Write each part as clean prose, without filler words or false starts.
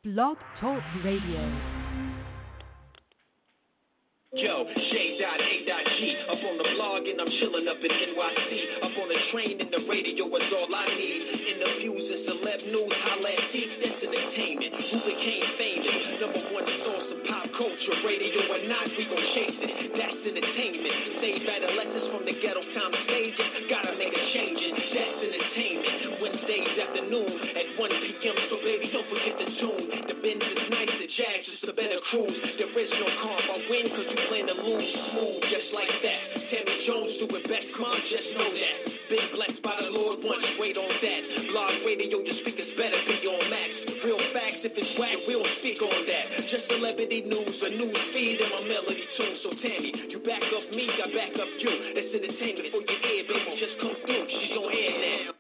Blog Talk Radio. Yo, Shay.A.G. Up on the blog and I'm chilling up in NYC. Up on the train and the radio is all I need. Interviews and celeb news, holla at T. That's entertainment. Who became famous? Number one source of pop culture. Radio or not, we gon' chase it. That's entertainment. Save adolescents from the ghetto time stages. Gotta make a change. That's entertainment. Wednesdays afternoon at 1 p.m. So baby, don't forget the tune. The Benz is nice, the Jags just a better cruise. There is no calm, I win cause you plan to lose. Smooth, just like that. Tammy Jones doing best, come on, just know that. Been blessed by the Lord once, wait on that. Blog radio, your speakers better be on max. Real facts, if it's whack, we'll speak on that. Just celebrity news, a news feed, and my melody tune. So Tammy, you back up me, I back up you. That's entertainment for your ear, baby, just come through. She's on air now.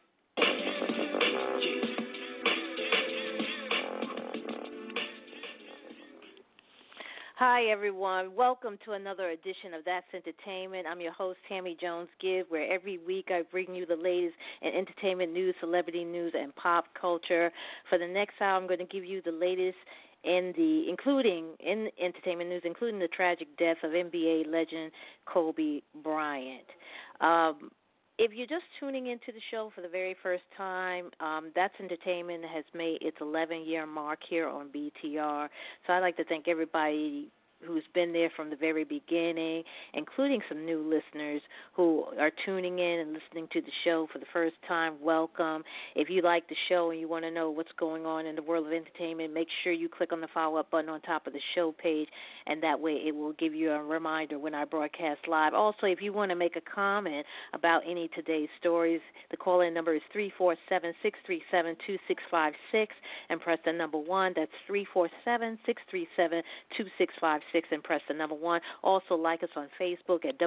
Hi, everyone. Welcome to another edition of That's Entertainment. I'm your host, Tammy Jones-Gibb, where every week I bring you the latest in entertainment news, celebrity news, and pop culture. For the next hour, I'm going to give you the latest in entertainment news, including the tragic death of NBA legend Kobe Bryant. If you're just tuning into the show for the very first time, That's Entertainment has made its 11-year mark here on BTR. So I'd like to thank everybody who's been there from the very beginning, including some new listeners who are tuning in and listening to the show for the first time. Welcome. If you like the show and you want to know what's going on in the world of entertainment, make sure you click on the follow-up button on top of the show page, and that way it will give you a reminder when I broadcast live. Also, if you want to make a comment about any of today's stories, the call-in number is 347-637-2656, and press the number 1. That's 347-637-2656. And press the number 1. Also, like us on Facebook at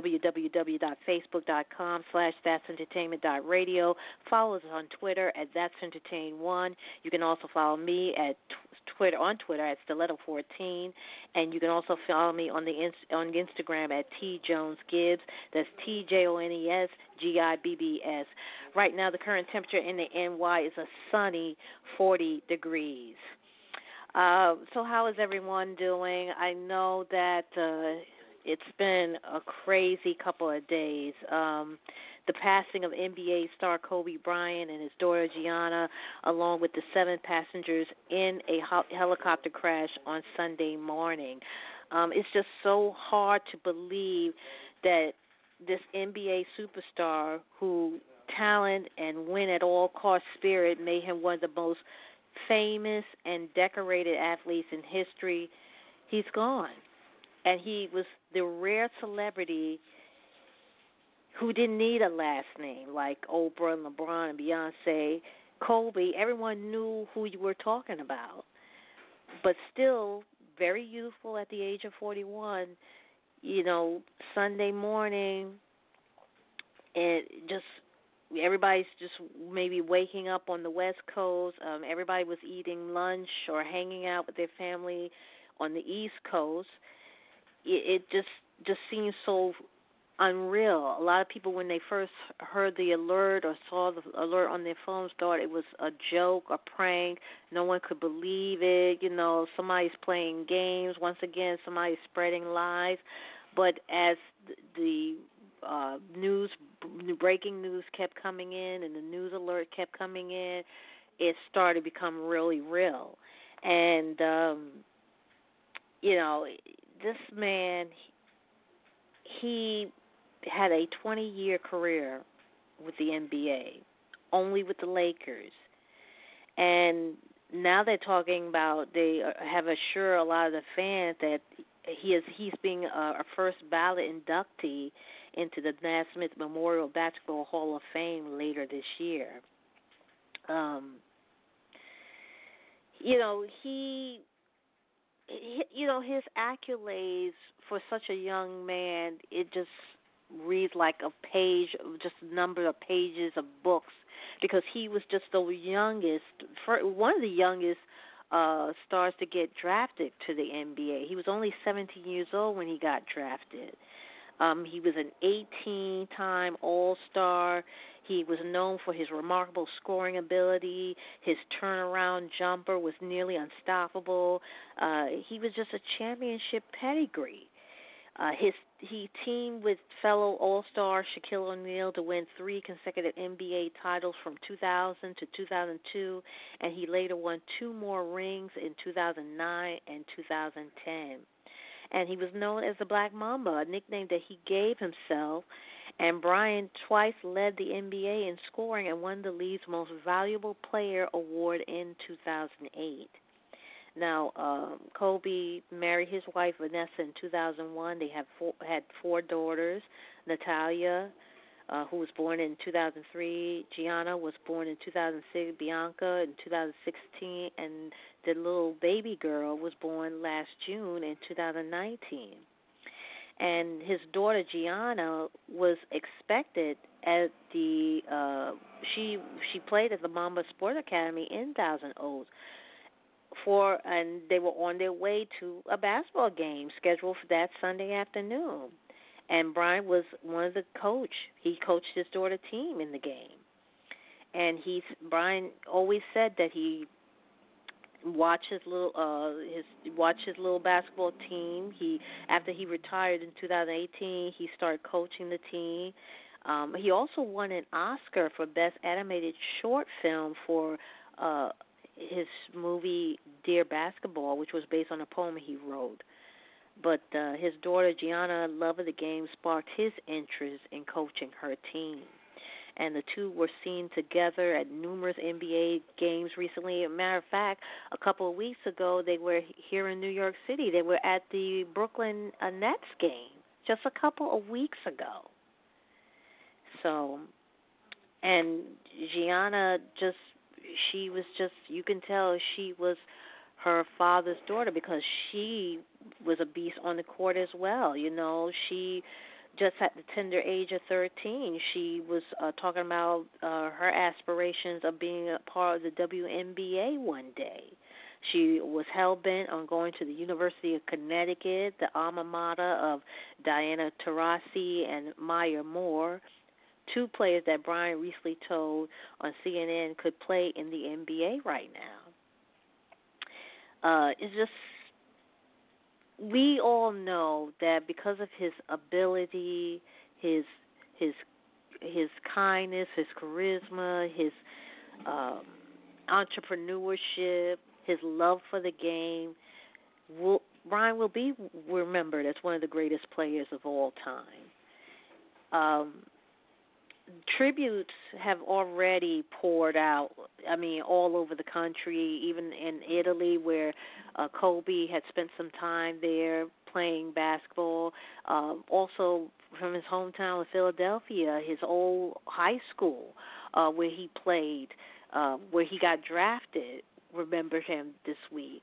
www.facebook.com/that'sentertainment.radio. Follow us on Twitter at that'sentertain1. You can also follow me at Twitter at Stiletto14, and you can also follow me on Instagram at tjonesgibbs. That's TJONESGIBBS. Right now, the current temperature in the NY is a sunny 40 degrees. So how is everyone doing? I know that it's been a crazy couple of days. The passing of NBA star Kobe Bryant and his daughter Gianna, along with the 7 passengers in a helicopter crash on Sunday morning. It's just so hard to believe that this NBA superstar, who talent and win at all cost spirit made him one of the most famous and decorated athletes in history, he's gone. And he was the rare celebrity who didn't need a last name like Oprah and LeBron and Beyonce. Kobe, everyone knew who you were talking about. But still very youthful at the age of 41, Sunday morning, and everybody's just maybe waking up on the West Coast. Everybody was eating lunch or hanging out with their family on the East Coast. It just seems so unreal. A lot of people, when they first heard the alert or saw the alert on their phones, thought it was a joke, a prank. No one could believe it. Somebody's playing games. Once again, somebody's spreading lies. But as the breaking news kept coming in and the news alert kept coming in, it started to become really real. And, this man, he had a 20-year career with the NBA, only with the Lakers. And now they're talking about, they have assured a lot of the fans that he's being a first ballot inductee into the Naismith Memorial Basketball Hall of Fame later this year. His accolades for such a young man, it just reads like a page, just a number of pages of books, because he was just the youngest, one of the youngest stars to get drafted to the NBA. He was only 17 years old when he got drafted. He was an 18-time All-Star. He was known for his remarkable scoring ability. His turnaround jumper was nearly unstoppable. He was just a championship pedigree. He teamed with fellow All-Star Shaquille O'Neal to win 3 consecutive NBA titles from 2000 to 2002, and he later won 2 more rings in 2009 and 2010. And he was known as the Black Mamba, a nickname that he gave himself. And Bryant twice led the NBA in scoring and won the league's Most Valuable Player award in 2008. Now, Kobe married his wife Vanessa in 2001. They had 4 daughters. Natalia, who was born in 2003. Gianna was born in 2006. Bianca in 2016, and the little baby girl was born last June in 2019. And his daughter Gianna was expected at the she played at the Mamba Sport Academy in Thousand Oaks. And they were on their way to a basketball game scheduled for that Sunday afternoon. And Brian was one of the coach. He coached his daughter team in the game. And Brian always said that he watched his little basketball team. After he retired in 2018, he started coaching the team. He also won an Oscar for Best Animated Short Film for his movie Dear Basketball, which was based on a poem he wrote. But his daughter Gianna's love of the game sparked his interest in coaching her team. And the two were seen together at numerous NBA games recently. As a matter of fact, a couple of weeks ago, they were here in New York City. They were at the Brooklyn Nets game just a couple of weeks ago. So, and Gianna you can tell she was her father's daughter because she was a beast on the court as well. You know, she just at the tender age of 13, she was talking about her aspirations of being a part of the WNBA one day. She was hell-bent on going to the University of Connecticut, the alma mater of Diana Taurasi and Maya Moore, 2 players that Brian recently told on CNN could play in the NBA right now. It's just, we all know that because of his ability, his kindness, his charisma, his entrepreneurship, his love for the game, Brian will be remembered as one of the greatest players of all time. Tributes have already poured out, all over the country, even in Italy where Kobe had spent some time there playing basketball. Also from his hometown of Philadelphia, his old high school where he played, where he got drafted, remembered him this week.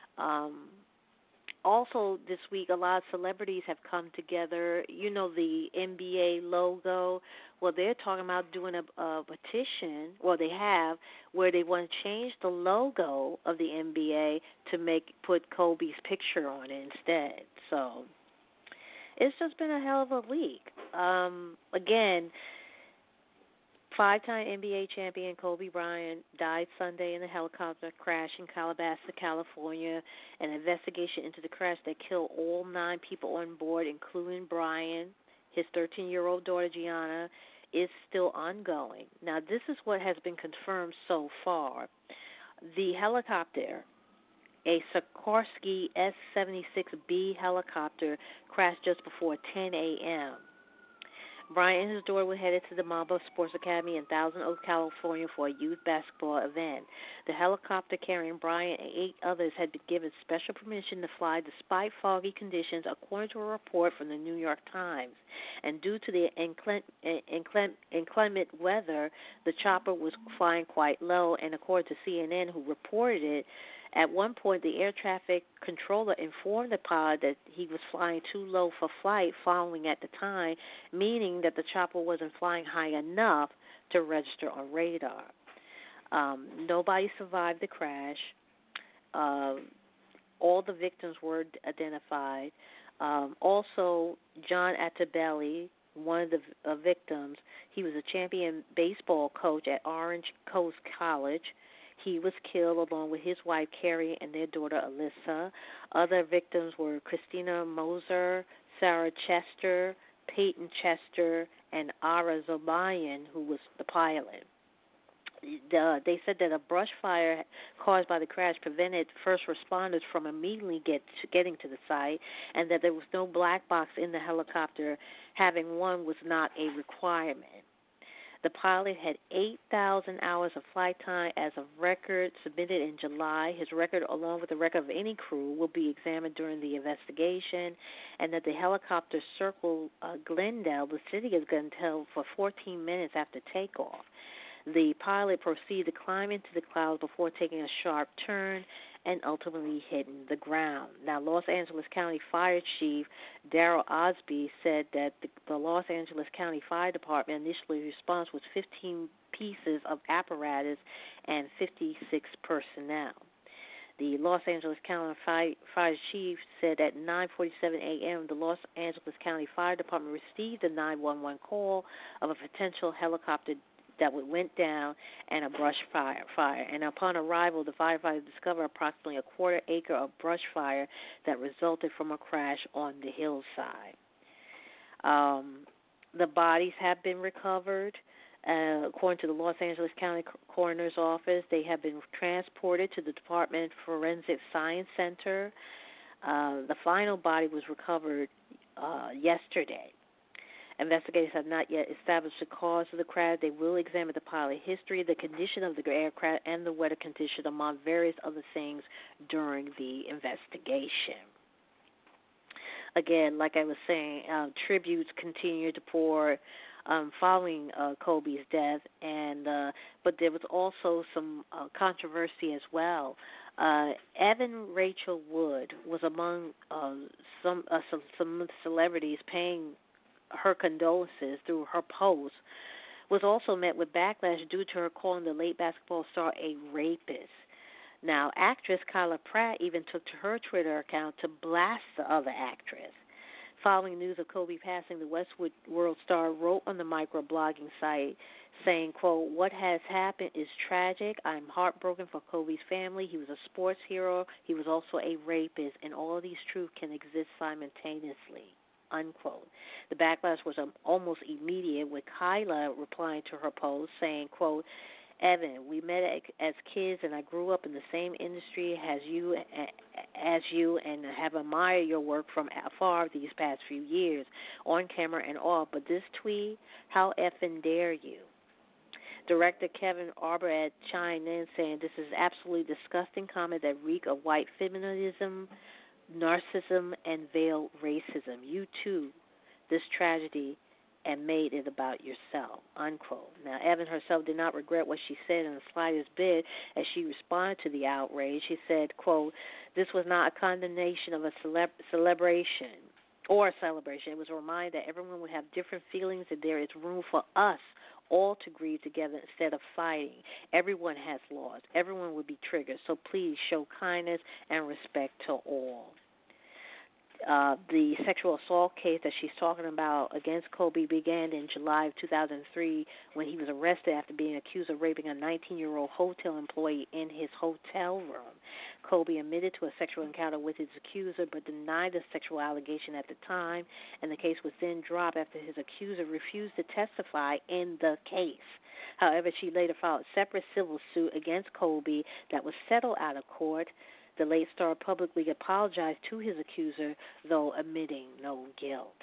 Also this week, a lot of celebrities have come together. You know, the NBA logo. Well, they're talking about doing a petition, well, they have, where they want to change the logo of the NBA to put Kobe's picture on it instead. So it's just been a hell of a week. Again, 5-time NBA champion Kobe Bryant died Sunday in a helicopter crash in Calabasas, California. An investigation into the crash that killed all 9 people on board, including Bryant, his 13-year-old daughter Gianna, is still ongoing. Now, this is what has been confirmed so far. The helicopter, a Sikorsky S-76B helicopter, crashed just before 10 a.m. Bryant and his daughter were headed to the Mamba Sports Academy in Thousand Oaks, California for a youth basketball event. The helicopter carrying Bryant and 8 others had been given special permission to fly despite foggy conditions, according to a report from the New York Times. And due to the inclement weather, the chopper was flying quite low, and according to CNN, who reported it, at one point, the air traffic controller informed the pilot that he was flying too low for flight following at the time, meaning that the chopper wasn't flying high enough to register on radar. Nobody survived the crash. All the victims were identified. Also, John Altobelli, one of the victims, he was a champion baseball coach at Orange Coast College. He was killed along with his wife, Carrie, and their daughter, Alyssa. Other victims were Christina Moser, Sarah Chester, Peyton Chester, and Ara Zobayan, who was the pilot. They said that a brush fire caused by the crash prevented first responders from immediately getting to the site, and that there was no black box in the helicopter. Having one was not a requirement. The pilot had 8,000 hours of flight time as a record submitted in July. His record, along with the record of any crew, will be examined during the investigation, and that the helicopter circled Glendale, the city of Glendale, for 14 minutes after takeoff. The pilot proceeded to climb into the clouds before taking a sharp turn and ultimately hitting the ground. Now, Los Angeles County Fire Chief Darrell Osby said that the Los Angeles County Fire Department initially response was 15 pieces of apparatus and 56 personnel. The Los Angeles County Fire Chief said at 9:47 a.m. the Los Angeles County Fire Department received a 911 call of a potential helicopter that went down and a brush fire. And upon arrival, the firefighters discovered approximately a quarter acre of brush fire that resulted from a crash on the hillside. The bodies have been recovered. According to the Los Angeles County Coroner's Office, they have been transported to the Department Forensic Science Center. The final body was recovered yesterday. Investigators have not yet established the cause of the crash. They will examine the pilot history, the condition of the aircraft, and the weather condition, among various other things, during the investigation. Again, like I was saying, tributes continue to pour following Kobe's death, but there was also some controversy as well. Evan Rachel Wood was among some celebrities paying her condolences through her post, was also met with backlash due to her calling the late basketball star a rapist. Now, actress Kyla Pratt even took to her Twitter account to blast the other actress. Following news of Kobe passing, the Westwood World star wrote on the microblogging site saying, quote, "What has happened is tragic. I'm heartbroken for Kobe's family. He was a sports hero. He was also a rapist, and all of these truths can exist simultaneously." Unquote. The backlash was almost immediate, with Kyla replying to her post saying, quote, "Evan, we met as kids, and I grew up in the same industry as you, and have admired your work from afar these past few years, on camera and off. But this tweet, how effing dare you?" Director Kevin Arbret chimed in saying, "This is absolutely disgusting comment that reek of white feminism, narcissism, and veiled racism. You too, this tragedy, and made it about yourself," unquote. Now, Evan herself did not regret what she said in the slightest bit as she responded to the outrage. She said, quote, "This was not a condemnation of a celebration. It was a reminder that everyone would have different feelings, and there is room for us all to grieve together instead of fighting. Everyone has lost. Everyone would be triggered. So please show kindness and respect to all." The sexual assault case that she's talking about against Kobe began in July of 2003 when he was arrested after being accused of raping a 19-year-old hotel employee in his hotel room. Kobe admitted to a sexual encounter with his accuser but denied the sexual allegation at the time, and the case was then dropped after his accuser refused to testify in the case. However, she later filed a separate civil suit against Kobe that was settled out of court. The late star publicly apologized to his accuser, though admitting no guilt.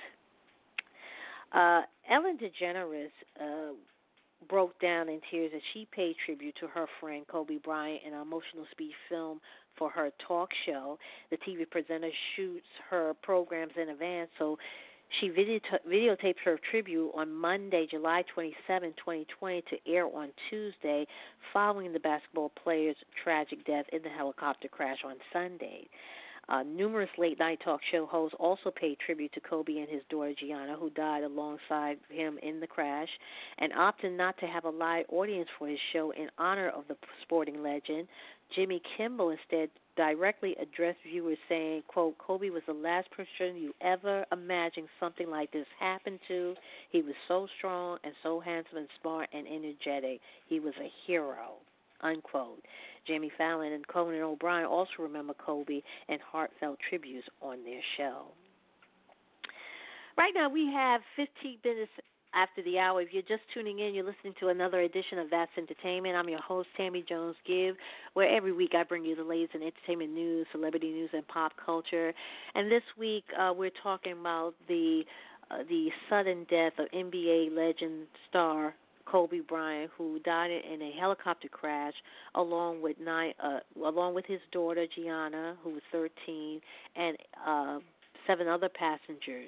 Ellen DeGeneres broke down in tears as she paid tribute to her friend Kobe Bryant in an emotional speech film for her talk show. The TV presenter shoots her programs in advance, so she videotaped her tribute on Monday, July 27, 2020, to air on Tuesday, following the basketball player's tragic death in the helicopter crash on Sunday. Numerous late-night talk show hosts also paid tribute to Kobe and his daughter Gianna, who died alongside him in the crash, and opted not to have a live audience for his show in honor of the sporting legend. Jimmy Kimmel instead directly addressed viewers saying, quote, Kobe was the last person you ever imagined something like this happened to. He was so strong and so handsome and smart and energetic. He was a hero, unquote. Jimmy Fallon and Conan O'Brien also remember Kobe and heartfelt tributes on their show. Right now we have 15 minutes after the hour. If you're just tuning in, you're listening to another edition of That's Entertainment. I'm your host, Tammy Jones-Gibb, where every week I bring you the latest in entertainment news, celebrity news, and pop culture. And this week we're talking about the sudden death of NBA legend star Kobe Bryant, who died in a helicopter crash along with his daughter Gianna, who was 13, and 7 other passengers.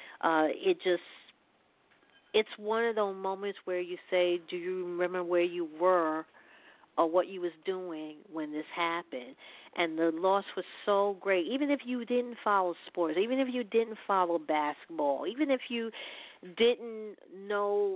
It's one of those moments where you say, do you remember where you were or what you was doing when this happened? And the loss was so great. Even if you didn't follow sports, even if you didn't follow basketball, even if you didn't know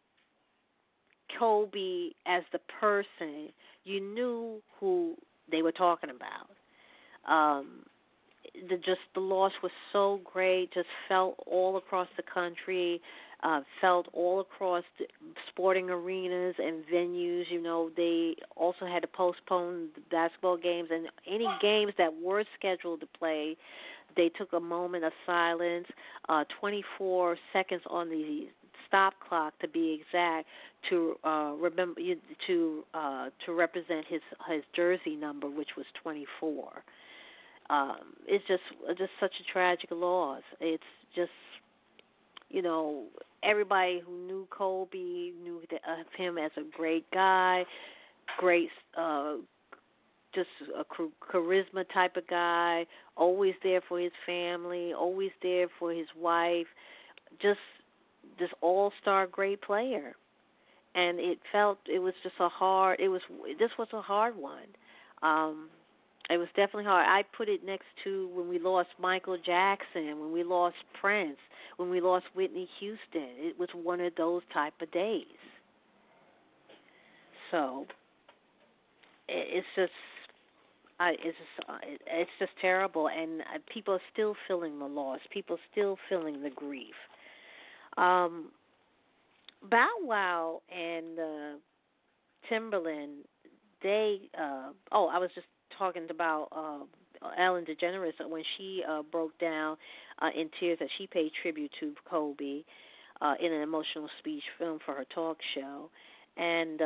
Kobe as the person, you knew who they were talking about. The loss was so great, just felt all across the country, felt all across the sporting arenas and venues. You know, they also had to postpone the basketball games, and any games that were scheduled to play, they took a moment of silence, 24 seconds on the stop clock to be exact, to represent his jersey number, which was 24. It's just such a tragic loss. It's just, you know, everybody who knew Kobe knew of him as a great guy, great, just a charisma type of guy, always there for his family, always there for his wife, just this all-star great player. And this was a hard one. It was definitely hard. I put it next to when we lost Michael Jackson, when we lost Prince, when we lost Whitney Houston. It was one of those type of days. So it's just terrible, and people are still feeling the loss. People are still feeling the grief. Bow Wow and Timberland, I was just talking about Ellen DeGeneres when she broke down in tears that she paid tribute to Kobe in an emotional speech film for her talk show. And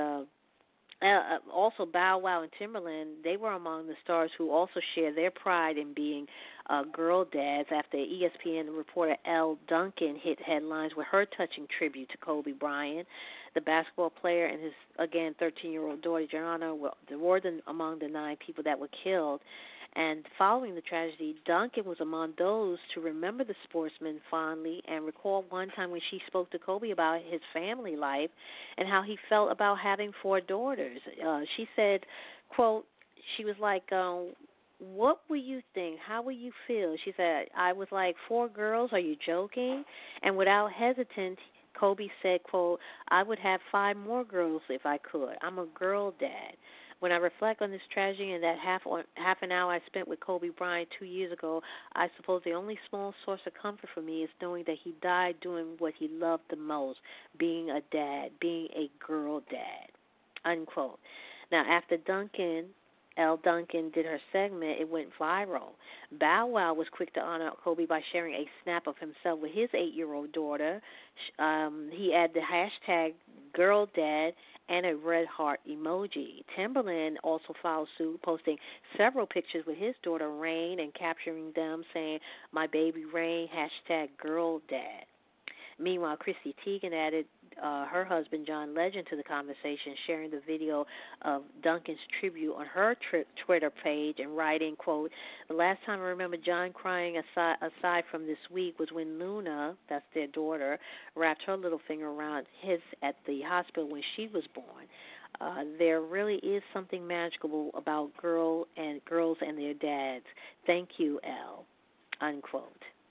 also Bow Wow and Timberland, they were among the stars who also share their pride in being girl dads after ESPN reporter Elle Duncan hit headlines with her touching tribute to Kobe Bryant. The basketball player and his, again, 13-year-old daughter, Gianna, were among the 9 people that were killed. And following the tragedy, Duncan was among those to remember the sportsman fondly and recall one time when she spoke to Kobe about his family life and how he felt about having 4 daughters. She said, quote, she was like, what will you think? How will you feel? She said, I was like, 4 girls? Are you joking? And without hesitant, Kobe said, quote, I would have 5 more girls if I could. I'm a girl dad. When I reflect on this tragedy and that half an hour I spent with Kobe Bryant 2 years ago, I suppose the only small source of comfort for me is knowing that he died doing what he loved the most, being a dad, being a girl dad, unquote. Now, after Elle Duncan did her segment, it went viral. Bow Wow was quick to honor Kobe by sharing a snap of himself with his 8-year-old daughter. He added the hashtag #GirlDad and a red heart emoji. Timberland also followed suit, posting several pictures with his daughter Rain and capturing them saying, my baby Rain, #GirlDad. Meanwhile, Chrissy Teigen added her husband, John Legend, to the conversation, sharing the video of Duncan's tribute on her Twitter page and writing, quote, the last time I remember John crying aside from this week was when Luna, that's their daughter, wrapped her little finger around his at the hospital when she was born. There really is something magical about girls and their dads. Thank you, L. Unquote.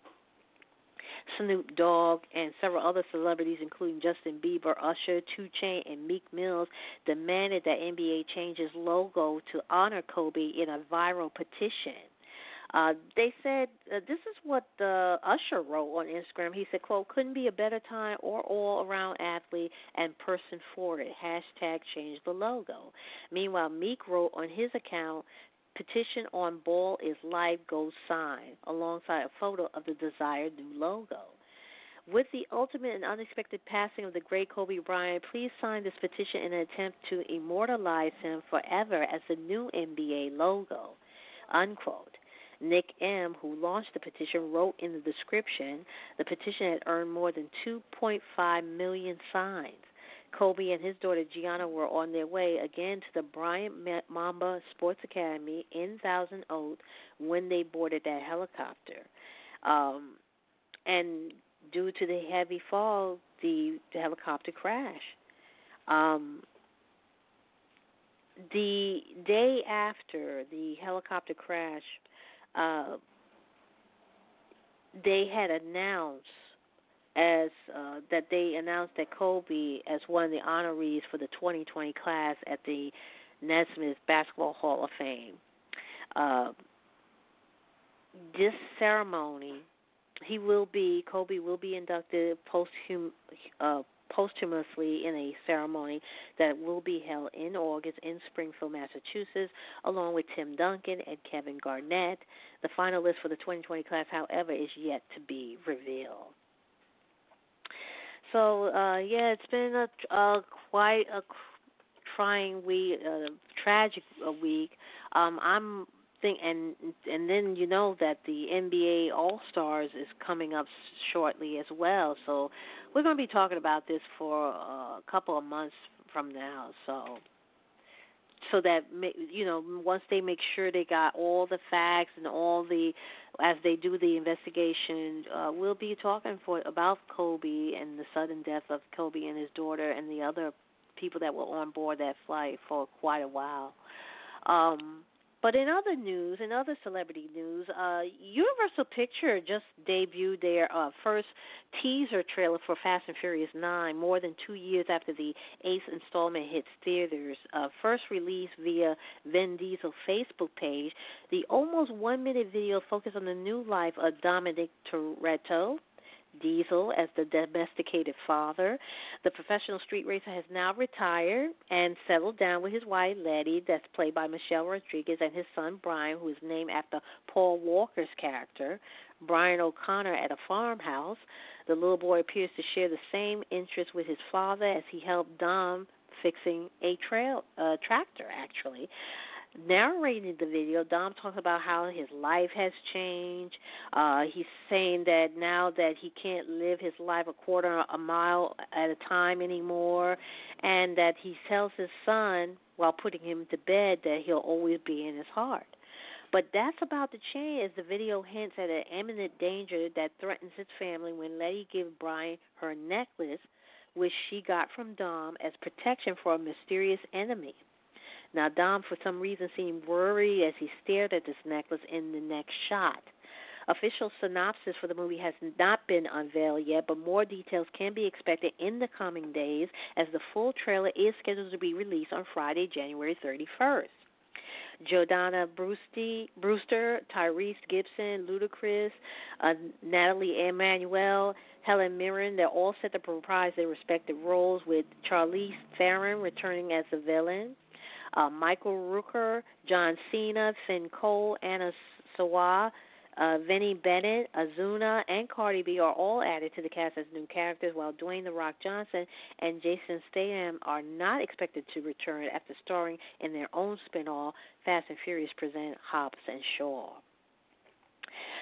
Snoop Dogg and several other celebrities, including Justin Bieber, Usher, 2 Chainz, and Meek Mills, demanded that NBA change its logo to honor Kobe in a viral petition. They said, this is what Usher wrote on Instagram. He said, quote, couldn't be a better time or all-around athlete and person for it. Hashtag change the logo. Meanwhile, Meek wrote on his account, petition on Ball is Life Goes sign, alongside a photo of the desired new logo. With the ultimate and unexpected passing of the great Kobe Bryant, please sign this petition in an attempt to immortalize him forever as the new NBA logo, unquote. Nick M., who launched the petition, wrote in the description, the petition had earned more than 2.5 million signs. Kobe and his daughter Gianna were on their way again to the Bryant Mamba Sports Academy in Thousand Oaks when they boarded that helicopter. And due to the heavy fall, the helicopter crashed. The day after the helicopter crash, they had announced they announced that Kobe as one of the honorees for the 2020 class at the Naismith Basketball Hall of Fame. This ceremony, Kobe will be inducted posthumously in a ceremony that will be held in August in Springfield, Massachusetts, along with Tim Duncan and Kevin Garnett. The final list for the 2020 class, however, is yet to be revealed. So, it's been quite a trying week, tragic week. I'm thinking, and then you know that the NBA All-Stars is coming up shortly as well. So we're going to be talking about this for a couple of months from now. So that, once they make sure they got all the facts and as they do the investigation, we'll be talking about Kobe and the sudden death of Kobe and his daughter and the other people that were on board that flight for quite a while. But in other news, in other celebrity news, Universal Pictures just debuted their first teaser trailer for Fast and Furious 9 more than 2 years after the 8th installment hits theaters. First released via Vin Diesel's Facebook page, the almost 1-minute video focused on the new life of Dominic Toretto, Diesel, as the domesticated father. The professional street racer has now retired and settled down with his wife, Letty, that's played by Michelle Rodriguez, and his son, Brian, who is named after Paul Walker's character, Brian O'Connor, at a farmhouse. The little boy appears to share the same interests with his father as he helped Dom fixing a tractor, actually. Narrating the video, Dom talks about how his life has changed. He's saying that now that he can't live his life a quarter a mile at a time anymore, and that he tells his son while putting him to bed that he'll always be in his heart. But that's about to change as the video hints at an imminent danger that threatens his family when Letty gives Brian her necklace, which she got from Dom as protection for a mysterious enemy. Now, Dom, for some reason, seemed worried as he stared at this necklace in the next shot. Official synopsis for the movie has not been unveiled yet, but more details can be expected in the coming days as the full trailer is scheduled to be released on Friday, January 31st. Jordana Brewster, Tyrese Gibson, Ludacris, Natalie Emmanuel, Helen Mirren, they're all set to reprise their respective roles, with Charlize Theron returning as the villain. Michael Rooker, John Cena, Finn Cole, Anna Sawai, Vinnie Bennett, Azuna, and Cardi B are all added to the cast as new characters, while Dwayne "The Rock" Johnson and Jason Statham are not expected to return after starring in their own spin-off, Fast and Furious Present Hobbs and Shaw.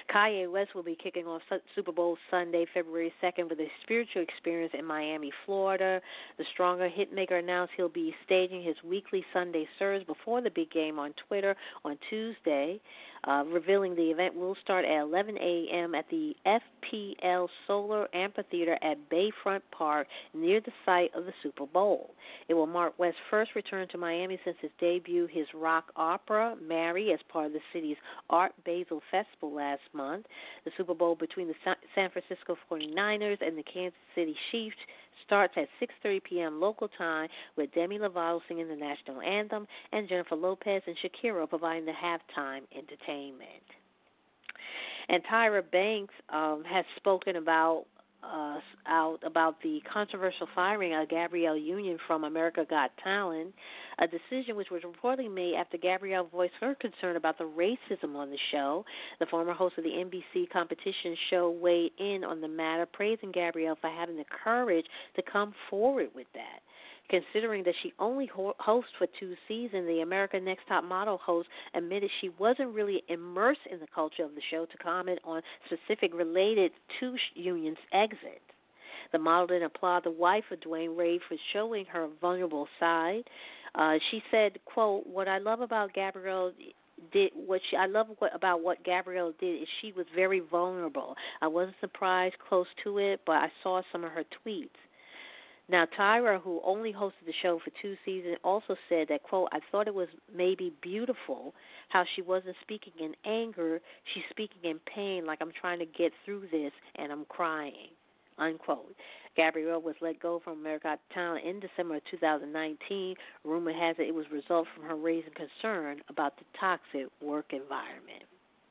Kanye West will be kicking off Super Bowl Sunday, February 2nd, with a spiritual experience in Miami, Florida. The Stronger hitmaker announced he'll be staging his weekly Sunday service before the big game on Twitter on Tuesday, revealing the event will start at 11 a.m. at the FPL Solar Amphitheater at Bayfront Park near the site of the Super Bowl. It will mark West's first return to Miami since his debut, his rock opera, Mary, as part of the city's Art Basel Festival last month. The Super Bowl between the San Francisco 49ers and the Kansas City Chiefs starts at 6:30 p.m. local time, with Demi Lovato singing the national anthem and Jennifer Lopez and Shakira providing the halftime entertainment. And Tyra Banks has spoken about the controversial firing of Gabrielle Union from America Got Talent, a decision which was reportedly made after Gabrielle voiced her concern about the racism on the show. The former host of the NBC competition show weighed in on the matter, praising Gabrielle for having the courage to come forward with that. Considering that she only hosts for 2 seasons, the American Next Top Model host admitted she wasn't really immersed in the culture of the show to comment on specific related to Union's exit. The model then applauded the wife of Dwayne Wade for showing her vulnerable side. She said, quote, "What I love about Gabrielle about what Gabrielle did is she was very vulnerable. I wasn't surprised, close to it, but I saw some of her tweets." Now, Tyra, who only hosted the show for 2 seasons, also said that, quote, "I thought it was maybe beautiful how she wasn't speaking in anger. She's speaking in pain, like I'm trying to get through this and I'm crying," unquote. Gabrielle was let go from America Got Talent in December of 2019. Rumor has it was a result from her raising concern about the toxic work environment.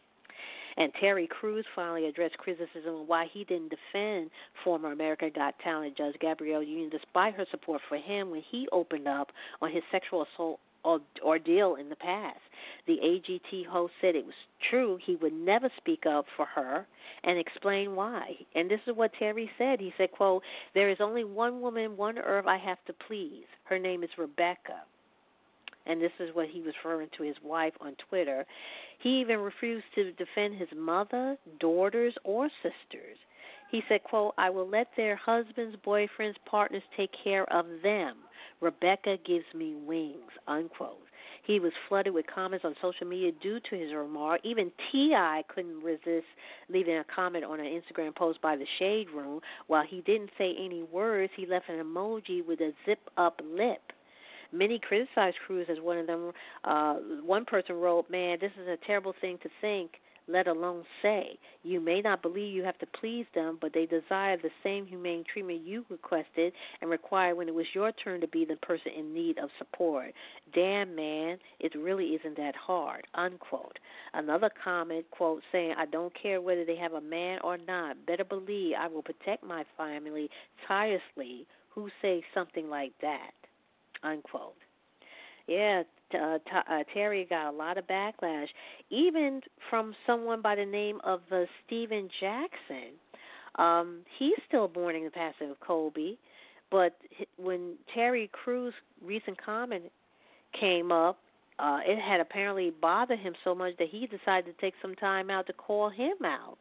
And Terry Crews finally addressed criticism on why he didn't defend former America Got Talent judge Gabrielle Union despite her support for him when he opened up on his sexual assault ordeal in the past. The AGT host said it was true he would never speak up for her and explain why. And this is what Terry said. He said, quote, "There is only one woman, one earth I have to please. Her name is Rebecca." And this is what he was referring to his wife on Twitter. He even refused to defend his mother, daughters, or sisters. He said, quote, "I will let their husbands, boyfriends, partners take care of them. Rebecca gives me wings," unquote. He was flooded with comments on social media due to his remark. Even T.I. couldn't resist leaving a comment on an Instagram post by the Shade Room. While he didn't say any words, he left an emoji with a zip-up lip. Many criticized Crews as one of them. One person wrote, "Man, this is a terrible thing to think, let alone say. You may not believe you have to please them, but they desire the same humane treatment you requested and required when it was your turn to be the person in need of support. Damn, man, it really isn't that hard," unquote. Another comment, quote, saying, "I don't care whether they have a man or not. Better believe I will protect my family tirelessly. Who says something like that?" unquote. Yeah, Terry got a lot of backlash, even from someone by the name of Steven Jackson. He's still mourning the passing of Kobe, but when Terry Crews' recent comment came up, it had apparently bothered him so much that he decided to take some time out to call him out.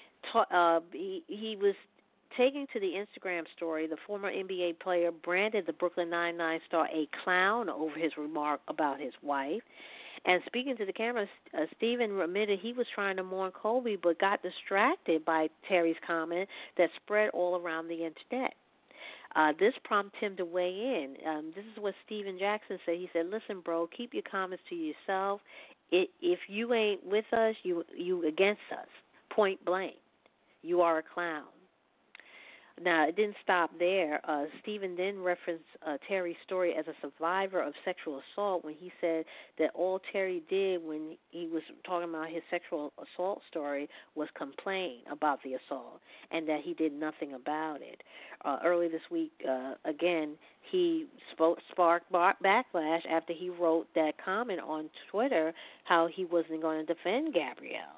He was taking to the Instagram story, the former NBA player branded the Brooklyn Nine-Nine star a clown over his remark about his wife. And speaking to the camera, Steven admitted he was trying to mourn Kobe but got distracted by Terry's comment that spread all around the Internet. This prompted him to weigh in. This is what Steven Jackson said. He said, "Listen, bro, keep your comments to yourself. If you ain't with us, you against us, point blank. You are a clown." Now, it didn't stop there. Stephen then referenced Terry's story as a survivor of sexual assault when he said that all Terry did when he was talking about his sexual assault story was complain about the assault and that he did nothing about it. Early this week, again, he sparked backlash after he wrote that comment on Twitter how he wasn't going to defend Gabrielle.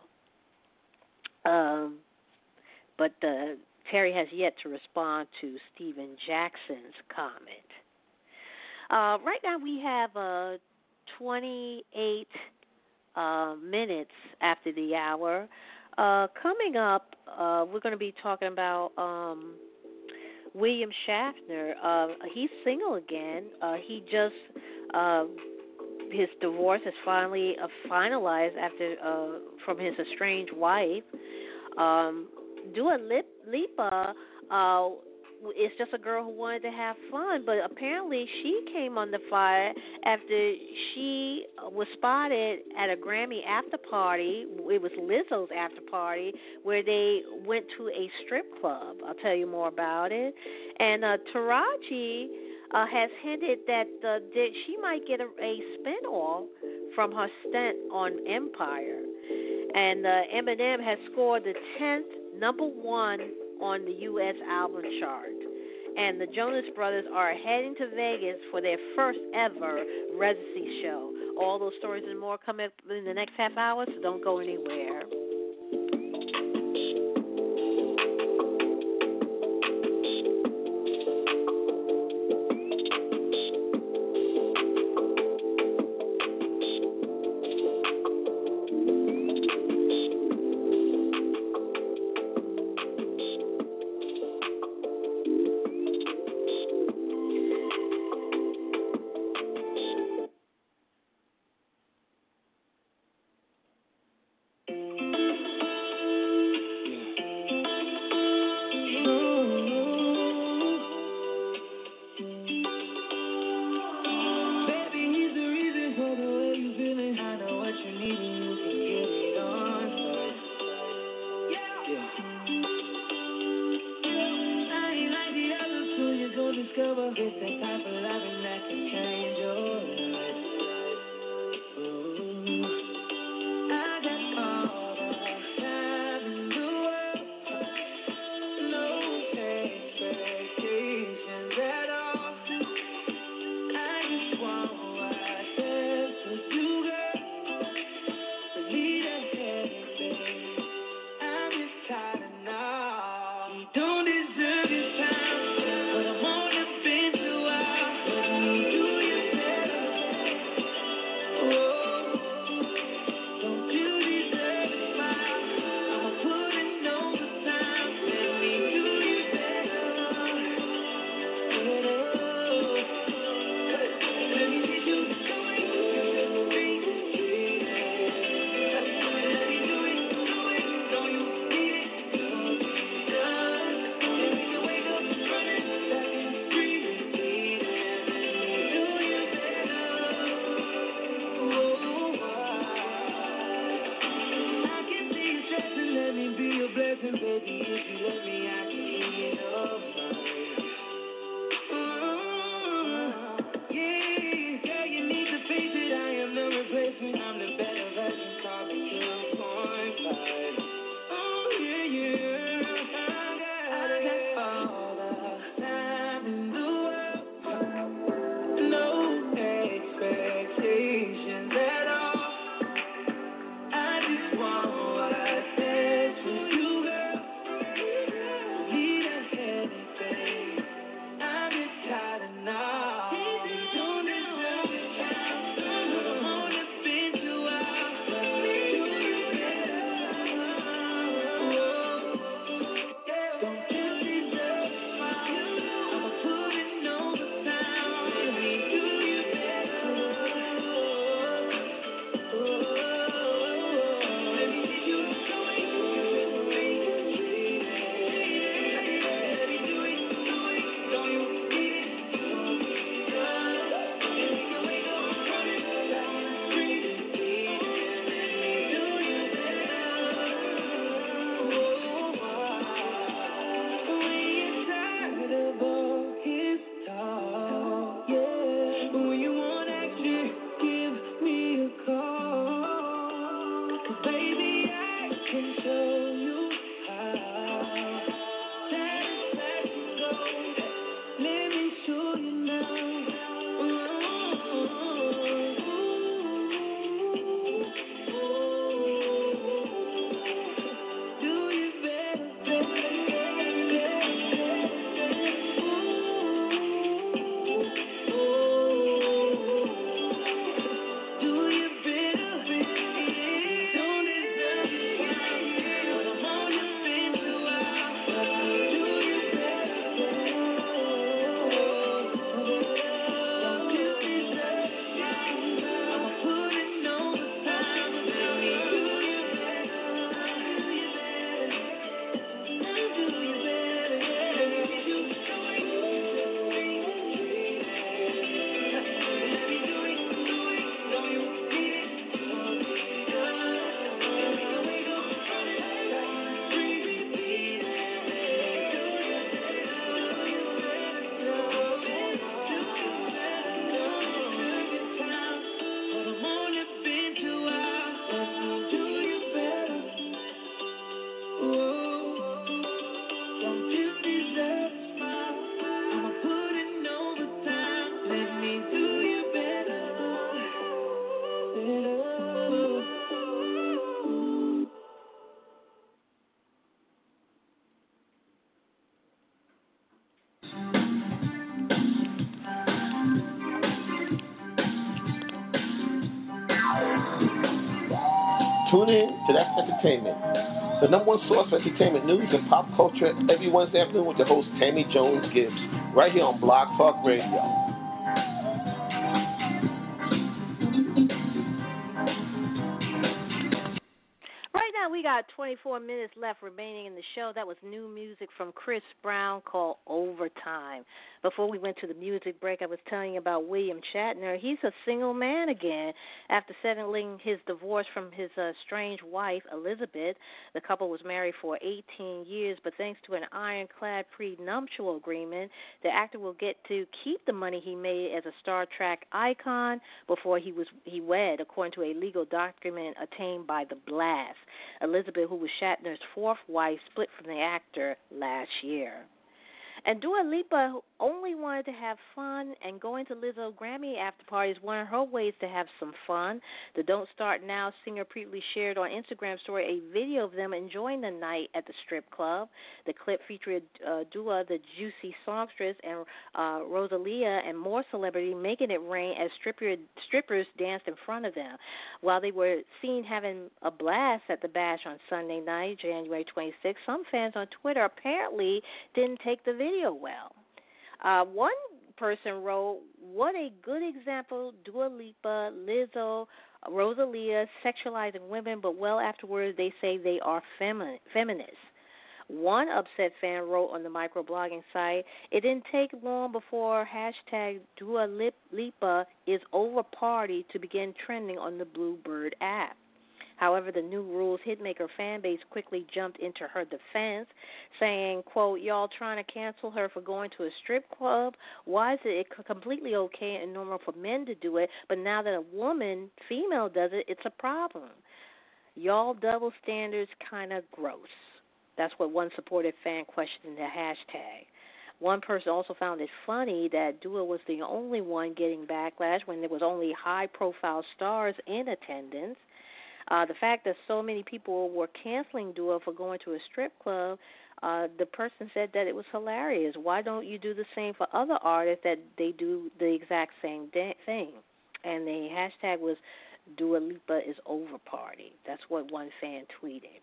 But Terry has yet to respond to Steven Jackson's comment. Right now we have 28 minutes after the hour. Coming up, we're going to be talking about William Shatner. He's single again. He just his divorce is finally finalized after from his estranged wife. Dua Lipa is just a girl who wanted to have fun, but apparently she came under fire after she was spotted at a Grammy after party. It was Lizzo's after party where they went to a strip club. I'll tell you more about it. And Taraji has hinted that she might get a spinoff from her stint on Empire. And Eminem has scored the 10th number one on the U.S. album chart. And the Jonas Brothers are heading to Vegas for their first ever residency show. All those stories and more coming up in the next half hour, so don't go anywhere. Tune in to That's Entertainment, the number one source for entertainment news and pop culture every Wednesday afternoon with your host, Tammy Jones Gibbs, right here on Blog Talk Radio. We got 24 minutes left remaining in the show. That was new music from Chris Brown called Overtime. Before we went to the music break, I was telling you about William Shatner. He's a single man again after settling his divorce from his estranged wife, Elizabeth. The couple was married for 18 years, but thanks to an ironclad prenuptial agreement, the actor will get to keep the money he made as a Star Trek icon before he wed, according to a legal document obtained by The Blast. Elizabeth, who was Shatner's fourth wife, split from the actor last year. And Dua Lipa only wanted to have fun, and going to Lizzo Grammy after party is one of her ways to have some fun. The Don't Start Now singer previously shared on Instagram story a video of them enjoying the night at the strip club. The clip featured Dua, the Juicy songstress, and Rosalia and more celebrities making it rain as strippers danced in front of them. While they were seen having a blast at the bash on Sunday night, January 26th, some fans on Twitter apparently didn't take the video well. One person wrote, "What a good example, Dua Lipa, Lizzo, Rosalia sexualizing women, but well afterwards they say they are feminists." One upset fan wrote on the microblogging site, "It didn't take long before hashtag Dua Lipa is over party to begin trending on the Bluebird app." However, the new rules hitmaker fan base quickly jumped into her defense, saying, quote, "Y'all trying to cancel her for going to a strip club? Why is it completely okay and normal for men to do it, but now that a female does it, it's a problem? Y'all double standards kind of gross." That's what one supportive fan questioned the hashtag. One person also found it funny that Dua was the only one getting backlash when there was only high-profile stars in attendance. The fact that so many people were canceling Dua for going to a strip club, the person said that it was hilarious. Why don't you do the same for other artists that they do the exact same thing? And the hashtag was Dua Lipa is over party. That's what one fan tweeted.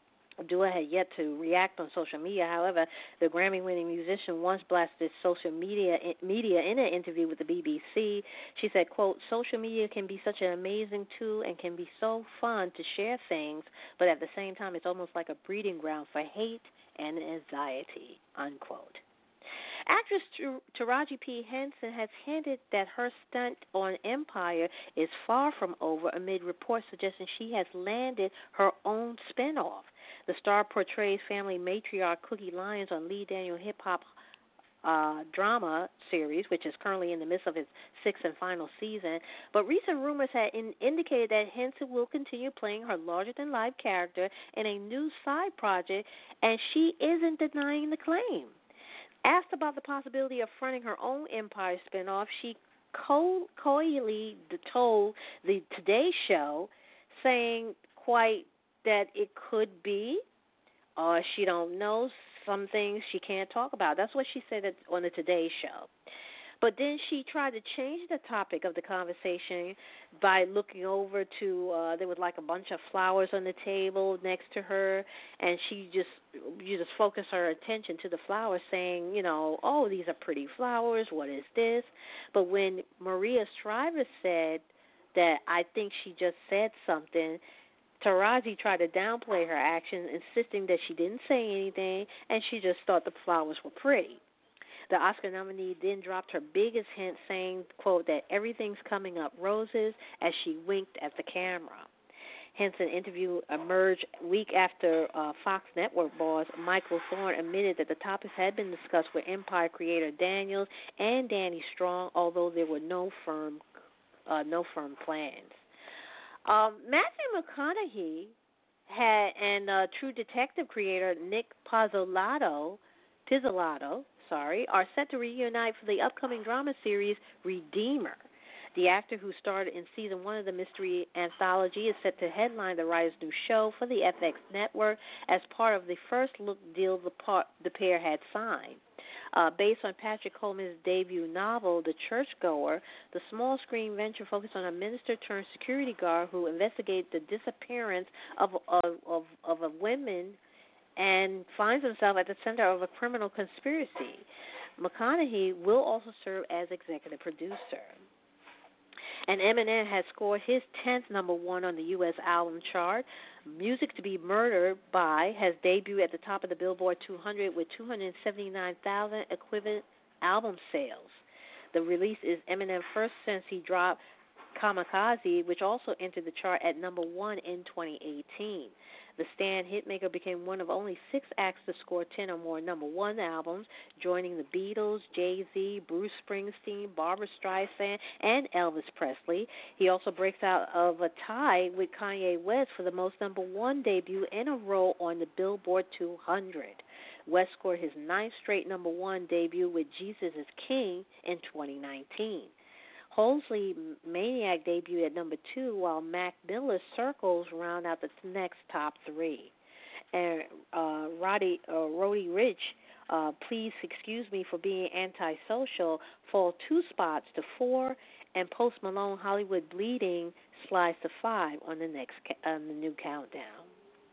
Dua had yet to react on social media. However, the Grammy-winning musician once blasted social media in an interview with the BBC. She said, quote, "Social media can be such an amazing tool and can be so fun to share things, but at the same time it's almost like a breeding ground for hate and anxiety," unquote. Actress Taraji P. Henson has hinted that her stunt on Empire is far from over amid reports suggesting she has landed her own spinoff. The star portrays family matriarch Cookie Lyons on Lee Daniel hip-hop drama series, which is currently in the midst of its sixth and final season. But recent rumors had indicated that Henson will continue playing her larger-than-life character in a new side project, and she isn't denying the claim. Asked about the possibility of fronting her own Empire spinoff, she coyly told the Today Show, saying quite that it could be, she don't know, some things she can't talk about. That's what she said on the Today Show. But then she tried to change the topic of the conversation by looking over to, there was like a bunch of flowers on the table next to her, and you just focus her attention to the flowers, saying, "Oh, these are pretty flowers, what is this?" But when Maria Shriver said that, "I think she just said something," Taraji tried to downplay her actions, insisting that she didn't say anything, and she just thought the flowers were pretty. The Oscar nominee then dropped her biggest hint, saying, quote, that everything's coming up roses, as she winked at the camera. Henson interview emerged week after Fox Network boss Michael Thorne admitted that the topics had been discussed with Empire creator Daniels and Danny Strong, although there were no firm plans. Matthew McConaughey and True Detective creator Nick Pizzolatto, are set to reunite for the upcoming drama series Redeemer. The actor who starred in season 1 of the mystery anthology is set to headline the writer's new show for the FX network as part of the first look deal the pair had signed. Based on Patrick Coleman's debut novel, The Churchgoer, the small screen venture focused on a minister turned security guard who investigates the disappearance of a woman and finds himself at the center of a criminal conspiracy. McConaughey will also serve as executive producer. And Eminem has scored his 10th number one on the U.S. album chart. Music to be Murdered By has debuted at the top of the Billboard 200 with 279,000 equivalent album sales. The release is Eminem's first since he dropped Kamikaze, which also entered the chart at number one in 2018. The Stand hitmaker became one of only 6 acts to score 10 or more number one albums, joining the Beatles, Jay-Z, Bruce Springsteen, Barbra Streisand, and Elvis Presley. He also breaks out of a tie with Kanye West for the most number one debut in a row on the Billboard 200. West scored his 9th straight number one debut with Jesus is King in 2019. Halsey Maniac debuted at number 2, while Mac Miller's Circles round out the next top 3. And Roddy Ricch, Please Excuse Me for Being Antisocial, fall 2 spots to 4, and Post Malone Hollywood Bleeding slides to 5 on the new countdown.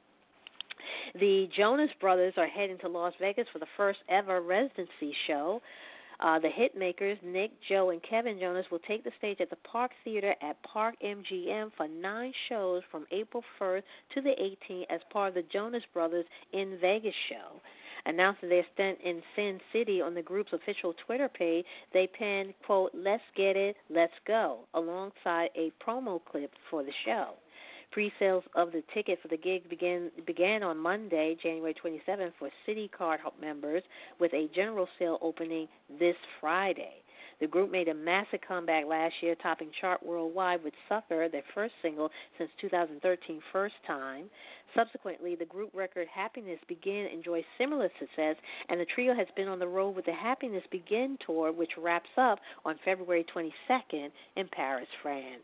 The Jonas Brothers are heading to Las Vegas for the first ever residency show. The hitmakers, Nick, Joe, and Kevin Jonas, will take the stage at the Park Theater at Park MGM for 9 shows from April 1st to the 18th as part of the Jonas Brothers in Vegas show. Announcing their stint in Sin City on the group's official Twitter page, they penned, quote, "Let's get it, let's go," alongside a promo clip for the show. Pre-sales of the ticket for the gig began on Monday, January 27th, for City Card members, with a general sale opening this Friday. The group made a massive comeback last year, topping chart worldwide with Sucker, their first single since 2013, First Time. Subsequently, the group record Happiness Begin enjoyed similar success, and the trio has been on the road with the Happiness Begin tour, which wraps up on February 22nd in Paris, France.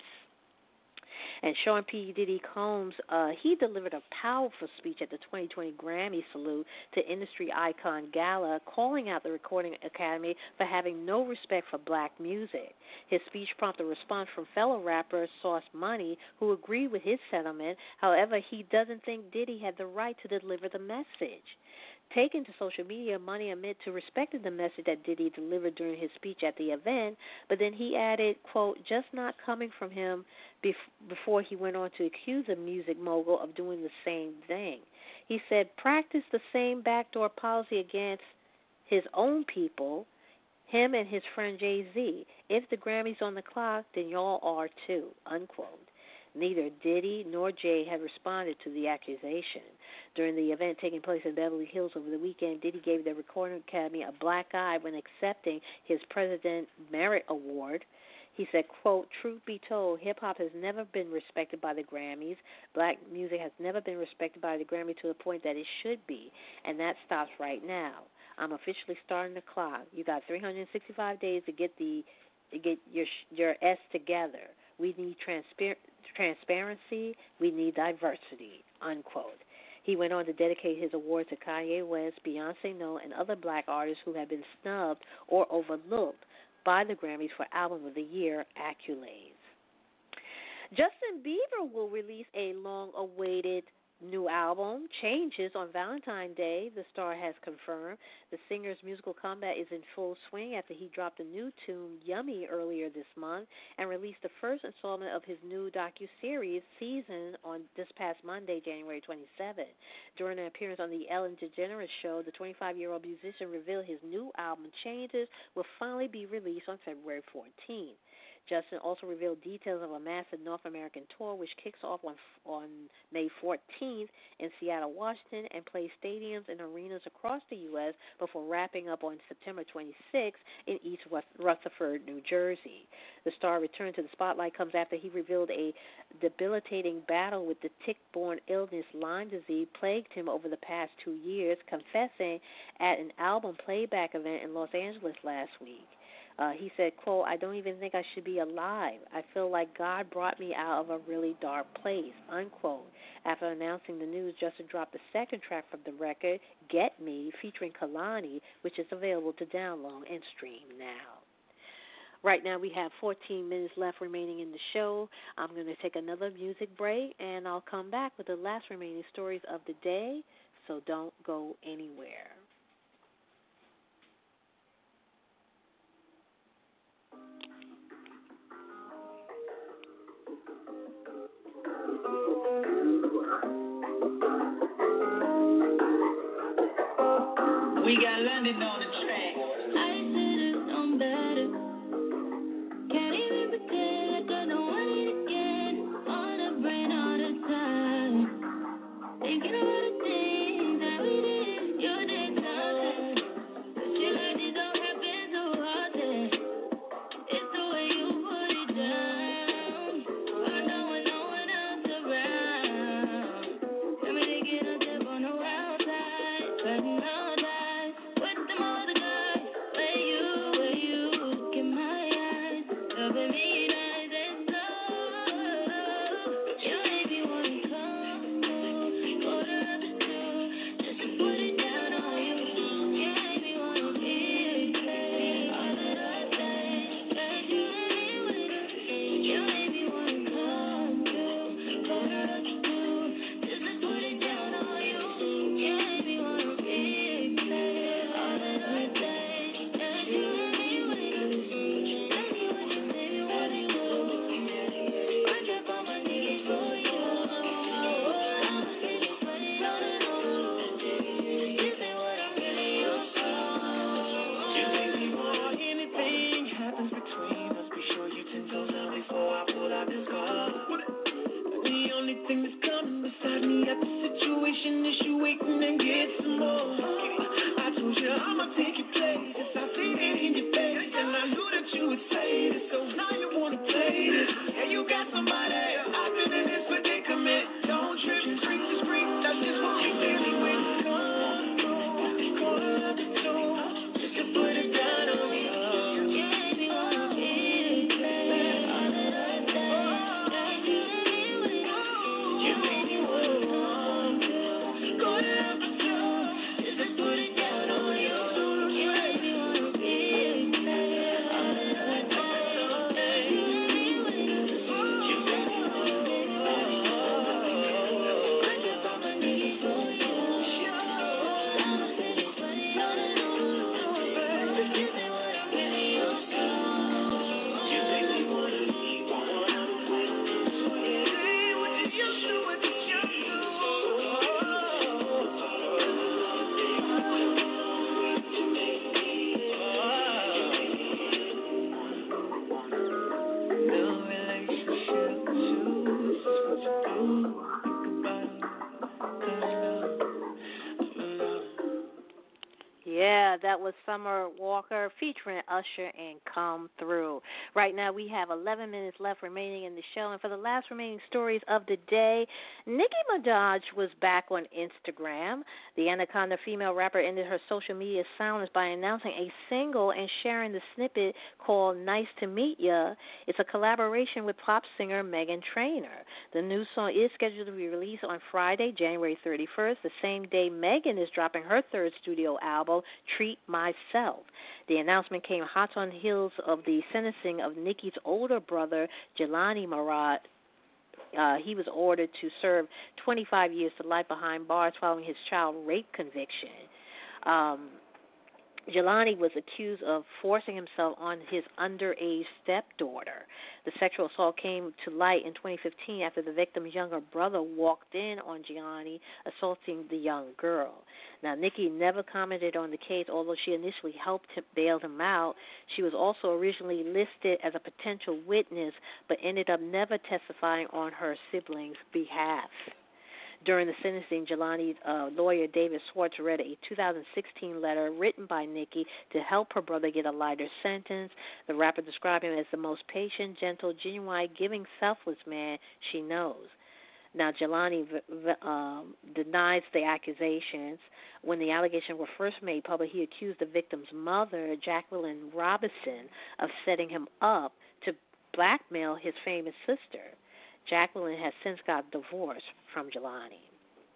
And Sean P. Diddy Combs, he delivered a powerful speech at the 2020 Grammy Salute to Industry Icon Gala, calling out the Recording Academy for having no respect for black music. His speech prompted a response from fellow rapper Sauce Money, who agreed with his sentiment. However, he doesn't think Diddy had the right to deliver the message. Taken to social media, Money admitted to respecting the message that Diddy delivered during his speech at the event, but then he added, quote, "just not coming from him," before he went on to accuse the music mogul of doing the same thing. He said, "practice the same backdoor policy against his own people, him and his friend Jay-Z. If the Grammys on the clock, then y'all are too," unquote. Neither Diddy nor Jay had responded to the accusation. During the event taking place in Beverly Hills over the weekend, Diddy gave the Recording Academy a black eye when accepting his President Merit Award. He said, quote, "Truth be told, hip-hop has never been respected by the Grammys. Black music has never been respected by the Grammy to the point that it should be, and that stops right now. I'm officially starting the clock. You got 365 days to get your S together. We need transparency. We need diversity," unquote. He went on to dedicate his award to Kanye West, Beyonce Knowles, and other black artists who have been snubbed or overlooked by the Grammys for Album of the Year accolades. Justin Bieber will release a long-awaited new album, Changes, on Valentine's Day, the star has confirmed. The singer's musical comeback is in full swing after he dropped a new tune, Yummy, earlier this month and released the first installment of his new docuseries, Season, on this past Monday, January 27th. During an appearance on the Ellen DeGeneres Show, the 25-year-old musician revealed his new album, Changes, will finally be released on February 14th. Justin also revealed details of a massive North American tour, which kicks off on May 14th in Seattle, Washington, and plays stadiums and arenas across the U.S. before wrapping up on September 26th in East Rutherford, New Jersey. The star return to the spotlight comes after he revealed a debilitating battle with the tick-borne illness Lyme disease plagued him over the past 2 years, confessing at an album playback event in Los Angeles last week. He said, quote, I don't even think I should be alive. I feel like God brought me out of a really dark place, unquote. After announcing the news, Justin dropped the second track from the record, Get Me, featuring Kalani, which is available to download and stream now. Right now we have 14 minutes left remaining in the show. I'm going to take another music break, and I'll come back with the last remaining stories of the day, so don't go anywhere. We got London on the track. I said it's no better. Can't even pretend like I don't want it again. On the brain all the time. Thinking about the things that we did. You did nothing. But shit like this don't happen so often. It's the way you put it down. I know when no one else around. Tell me to get a step on the wild side. But no. That was Summer Walker featuring Usher and Come Through. Right now we have 11 minutes left remaining in the show, and for the last remaining stories of the day, Nicki Minaj was back on Instagram. The Anaconda female rapper ended her social media silence by announcing a single and sharing the snippet called Nice to Meet Ya. It's a collaboration with pop singer Meghan Trainor. The new song is scheduled to be released on Friday, January 31st, the same day Meghan is dropping her third studio album, Treat Myself. The announcement came hot on the heels of the sentencing of Nicki's older brother, Jelani Marat. He was ordered to serve 25 years to life behind bars following his child rape conviction. Jelani was accused of forcing himself on his underage stepdaughter. The sexual assault came to light in 2015 after the victim's younger brother walked in on Jelani, assaulting the young girl. Now, Nicki never commented on the case, although she initially helped him bail him out. She was also originally listed as a potential witness, but ended up never testifying on her siblings' behalf. During the sentencing, Jelani's lawyer, David Schwartz, read a 2016 letter written by Nicki to help her brother get a lighter sentence. The rapper described him as the most patient, gentle, genuine, giving, selfless man she knows. Now, Jelani denies the accusations. When the allegations were first made public, he accused the victim's mother, Jacqueline Robinson, of setting him up to blackmail his famous sister. Jacqueline has since got divorced from Jelani.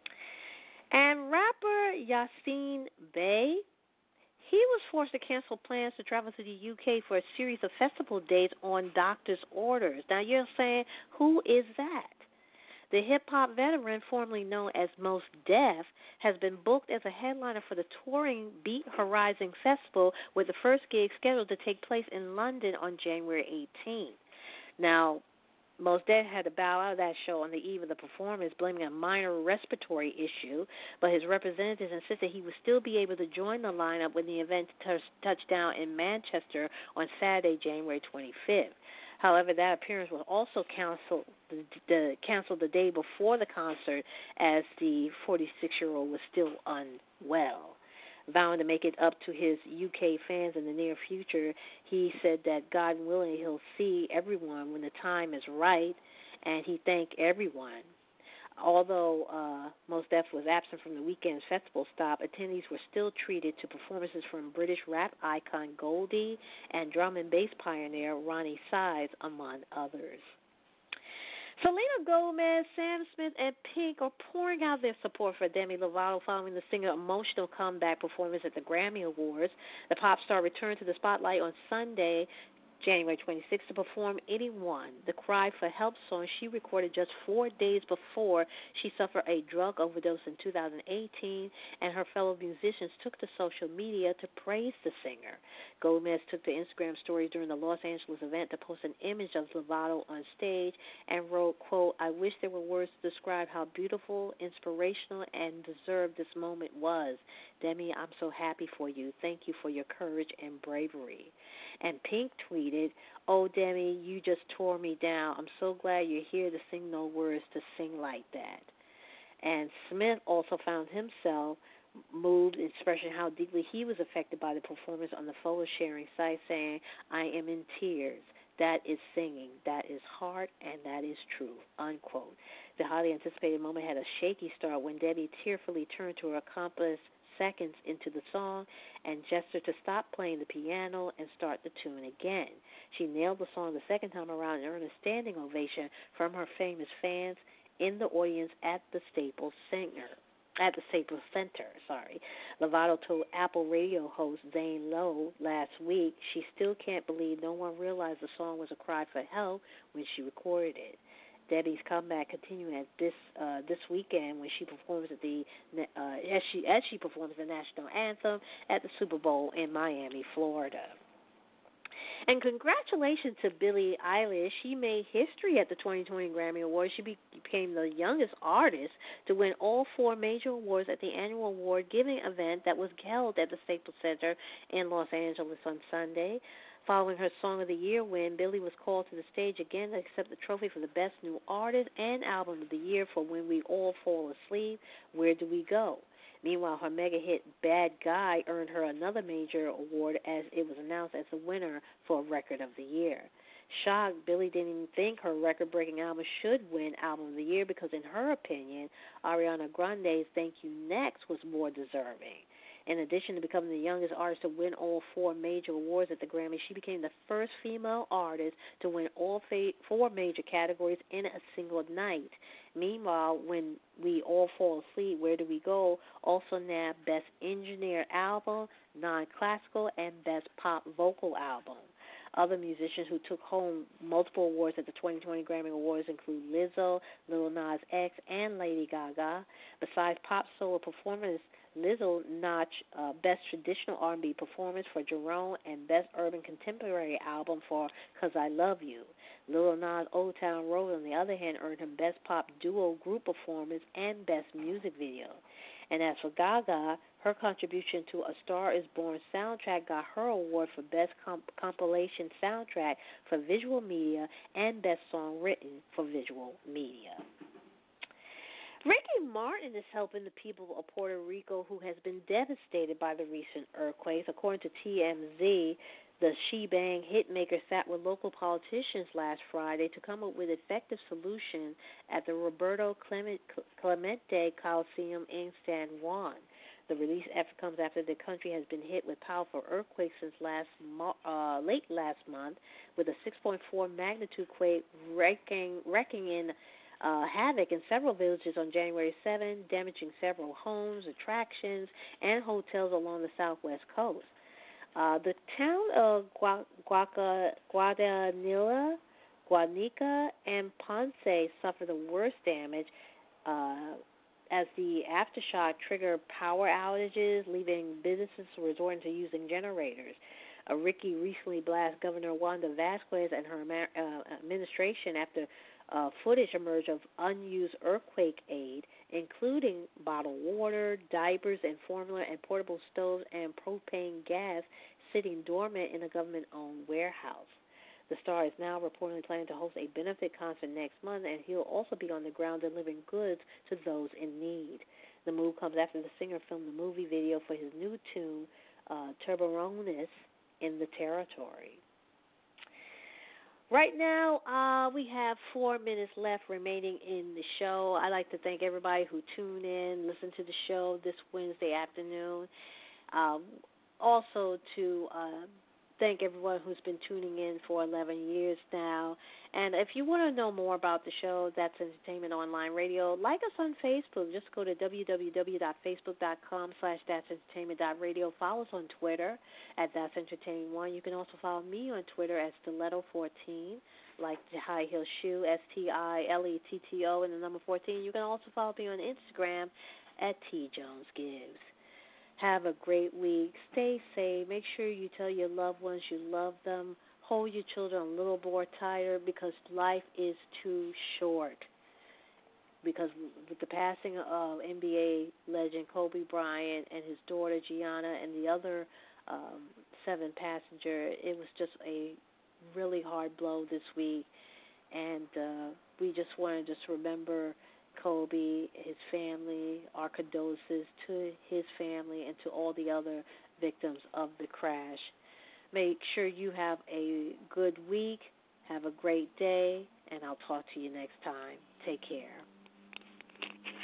And rapper Yasin Bey, he was forced to cancel plans to travel to the UK for a series of festival dates on doctor's orders. Now, you're saying, who is that? The hip-hop veteran, formerly known as Mos Def, has been booked as a headliner for the touring Beat Horizon Festival, with the first gig scheduled to take place in London on January 18th. Now, Mos Def had to bow out of that show on the eve of the performance, blaming a minor respiratory issue, but his representatives insisted he would still be able to join the lineup when the event touched down in Manchester on Saturday, January 25th. However, that appearance was also canceled the day before the concert, as the 46-year-old was still unwell. Vowing to make it up to his UK fans in the near future, he said that God willing, he'll see everyone when the time is right, and he thanked everyone. Although Mos Def was absent from the weekend's festival stop, attendees were still treated to performances from British rap icon Goldie and drum and bass pioneer Ronnie Size, among others. Selena Gomez, Sam Smith, and Pink are pouring out their support for Demi Lovato following the singer's emotional comeback performance at the Grammy Awards. The pop star returned to the spotlight on Sunday, January 26th, to perform Anyone, the Cry for Help song she recorded just 4 days before she suffered a drug overdose in 2018, and her fellow musicians took to social media to praise the singer. Gomez took to Instagram stories during the Los Angeles event to post an image of Lovato on stage and wrote, quote, "I wish there were words to describe how beautiful, inspirational, and deserved this moment was. Demi, I'm so happy for you. Thank you for your courage and bravery." And Pink tweeted, "Oh, Demi, you just tore me down. I'm so glad you're here to sing no words to sing like that." And Smith also found himself moved, expressing how deeply he was affected by the performance on the photo sharing site, saying, "I am in tears. That is singing. That is heart, and that is true," unquote. The highly anticipated moment had a shaky start when Debbie tearfully turned to her accomplice seconds into the song and gestured to stop playing the piano and start the tune again. She nailed the song the second time around and earned a standing ovation from her famous fans in the audience at the Staples Center. Lovato told Apple radio host Zane Lowe last week she still can't believe no one realized the song was a cry for help when she recorded it. Debbie's comeback continuing at this weekend when she performs at the as she performs the national anthem at the Super Bowl in Miami, Florida. And congratulations to Billie Eilish. She made history at the 2020 Grammy Awards. She became the youngest artist to win all 4 major awards at the annual award-giving event that was held at the Staples Center in Los Angeles on Sunday. Following her Song of the Year win, Billie was called to the stage again to accept the trophy for the Best New Artist and Album of the Year for When We All Fall Asleep, Where Do We Go? Meanwhile, her mega hit Bad Guy earned her another major award as it was announced as the winner for Record of the Year. Shocked, Billie didn't even think her record-breaking album should win Album of the Year because, in her opinion, Ariana Grande's Thank You Next was more deserving. In addition to becoming the youngest artist to win all 4 major awards at the Grammy, she became the first female artist to win all 4 major categories in a single night. Meanwhile, When We All Fall Asleep, Where Do We Go also nabbed Best Engineered Album, Non-Classical, and Best Pop Vocal Album. Other musicians who took home multiple awards at the 2020 Grammy Awards include Lizzo, Lil Nas X, and Lady Gaga. Besides pop solo performers, Lizzo notched Best Traditional R&B Performance for Jerome and Best Urban Contemporary Album for 'Cause I Love You. Lil Nas Old Town Road, on the other hand, earned him Best Pop Duo Group Performance and Best Music Video. And as for Gaga, her contribution to A Star Is Born soundtrack got her award for Best Compilation Soundtrack for Visual Media and Best Song Written for Visual Media. Ricky Martin is helping the people of Puerto Rico who has been devastated by the recent earthquakes. According to TMZ, the Shebang hitmaker sat with local politicians last Friday to come up with effective solution at the Roberto Clemente Coliseum in San Juan. The release effort comes after the country has been hit with powerful earthquakes since late last month, with a 6.4 magnitude quake wrecking in havoc in several villages on January 7, damaging several homes, attractions, and hotels along the southwest coast. The town of Guanica, and Ponce suffered the worst damage as the aftershock triggered power outages, leaving businesses resorting to using generators. Ricky recently blasted Governor Wanda Vasquez and her administration after footage emerged of unused earthquake aid, including bottled water, diapers, and formula, and portable stoves and propane gas sitting dormant in a government-owned warehouse. The star is now reportedly planning to host a benefit concert next month, and he'll also be on the ground delivering goods to those in need. The move comes after the singer filmed the movie video for his new tune, Turburones, in the territory. Right now, we have 4 minutes left remaining in the show. I'd like to thank everybody who tuned in, listened to the show this Wednesday afternoon. Also to thank everyone who's been tuning in for 11 years now. And if you want to know more about the show, That's Entertainment Online Radio, like us on Facebook. Just go to www.facebook.com/that'sentertainment.radio. Follow us on Twitter at That's Entertaining One. You can also follow me on Twitter at Stiletto14, like the high heel shoe, STILETTO, and the number 14. You can also follow me on Instagram at TJonesGibbs. Have a great week. Stay safe. Make sure you tell your loved ones you love them. Hold your children a little more tighter because life is too short. Because with the passing of NBA legend Kobe Bryant and his daughter Gianna and the other 7 passenger, it was just a really hard blow this week. And we just want to just remember Kobe, his family, our condolences to his family and to all the other victims of the crash. Make sure you have a good week, have a great day, and I'll talk to you next time. Take care.